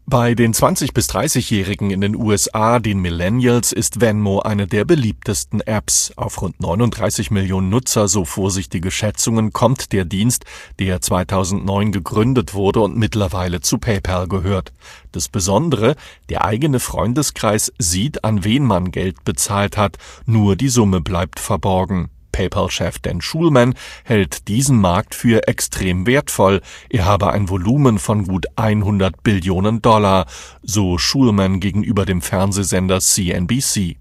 Bei den 20- bis 30-Jährigen in den USA, den Millennials, ist Venmo eine der beliebtesten Apps. Auf rund 39 Millionen Nutzer, so vorsichtige Schätzungen, kommt der Dienst, der 2009 gegründet wurde und mittlerweile zu PayPal gehört. Das Besondere, der eigene Freundeskreis sieht, an wen man Geld bezahlt hat, nur die Summe bleibt verborgen. PayPal-Chef Dan Schulman hält diesen Markt für extrem wertvoll. Er habe ein Volumen von gut 100 Billionen Dollar, so Schulman gegenüber dem Fernsehsender CNBC.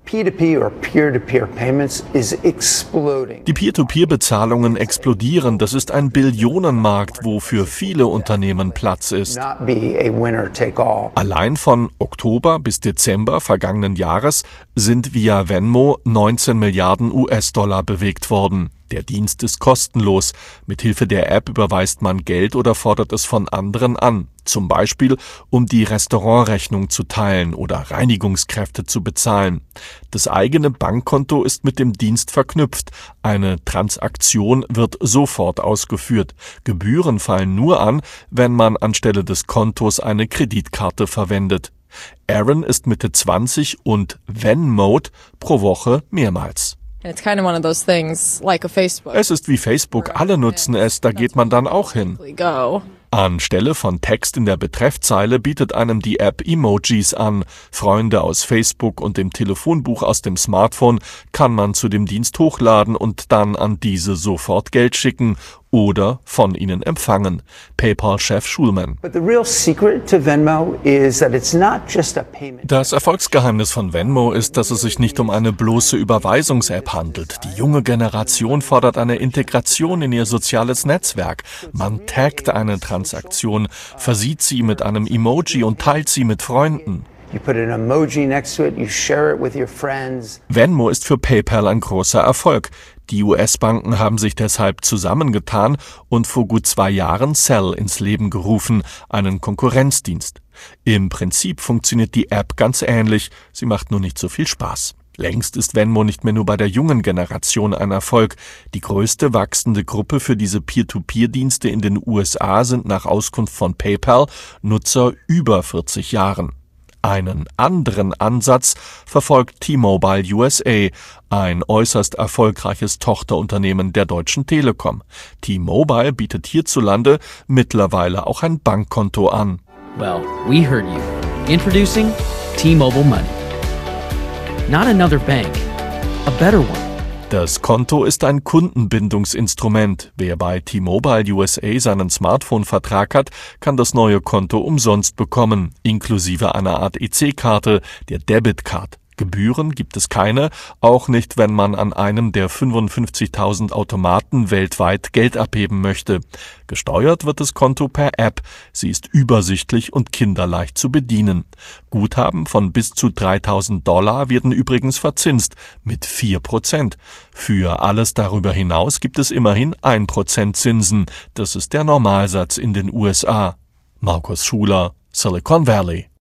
Die Peer-to-Peer-Bezahlungen explodieren. Das ist ein Billionenmarkt, wo für viele Unternehmen Platz ist. Allein von Oktober bis Dezember vergangenen Jahres sind via Venmo 19 Milliarden US-Dollar bewegt worden. Der Dienst ist kostenlos. Mithilfe der App überweist man Geld oder fordert es von anderen an. Zum Beispiel, um die Restaurantrechnung zu teilen oder Reinigungskräfte zu bezahlen. Das eigene Bankkonto ist mit dem Dienst verknüpft. Eine Transaktion wird sofort ausgeführt. Gebühren fallen nur an, wenn man anstelle des Kontos eine Kreditkarte verwendet. Aaron ist Mitte 20 und Venmode pro Woche mehrmals. Es ist wie Facebook, alle nutzen es, da geht man dann auch hin. Anstelle von Text in der Betreffzeile bietet einem die App Emojis an. Freunde aus Facebook und dem Telefonbuch aus dem Smartphone kann man zu dem Dienst hochladen und dann an diese sofort Geld schicken oder von ihnen empfangen. PayPal-Chef Schulman. Das Erfolgsgeheimnis von Venmo ist, dass es sich nicht um eine bloße Überweisungs-App handelt. Die junge Generation fordert eine Integration in ihr soziales Netzwerk. Man taggt eine Transaktion, versieht sie mit einem Emoji und teilt sie mit Freunden. Venmo ist für PayPal ein großer Erfolg. Die US-Banken haben sich deshalb zusammengetan und vor gut 2 Jahren Zelle ins Leben gerufen, einen Konkurrenzdienst. Im Prinzip funktioniert die App ganz ähnlich, sie macht nur nicht so viel Spaß. Längst ist Venmo nicht mehr nur bei der jungen Generation ein Erfolg. Die größte wachsende Gruppe für diese Peer-to-Peer-Dienste in den USA sind nach Auskunft von PayPal Nutzer über 40 Jahren. Einen anderen Ansatz verfolgt T-Mobile USA, ein äußerst erfolgreiches Tochterunternehmen der Deutschen Telekom. T-Mobile bietet hierzulande mittlerweile auch ein Bankkonto an. Well, we heard you. Introducing T-Mobile Money. Not another bank, a better one. Das Konto ist ein Kundenbindungsinstrument. Wer bei T-Mobile USA seinen Smartphone-Vertrag hat, kann das neue Konto umsonst bekommen, inklusive einer Art EC-Karte, der Debit-Card. Gebühren gibt es keine, auch nicht, wenn man an einem der 55.000 Automaten weltweit Geld abheben möchte. Gesteuert wird das Konto per App. Sie ist übersichtlich und kinderleicht zu bedienen. Guthaben von bis zu $3.000 werden übrigens verzinst mit 4%. Für alles darüber hinaus gibt es immerhin 1% Zinsen. Das ist der Normalsatz in den USA. Markus Schuler, Silicon Valley.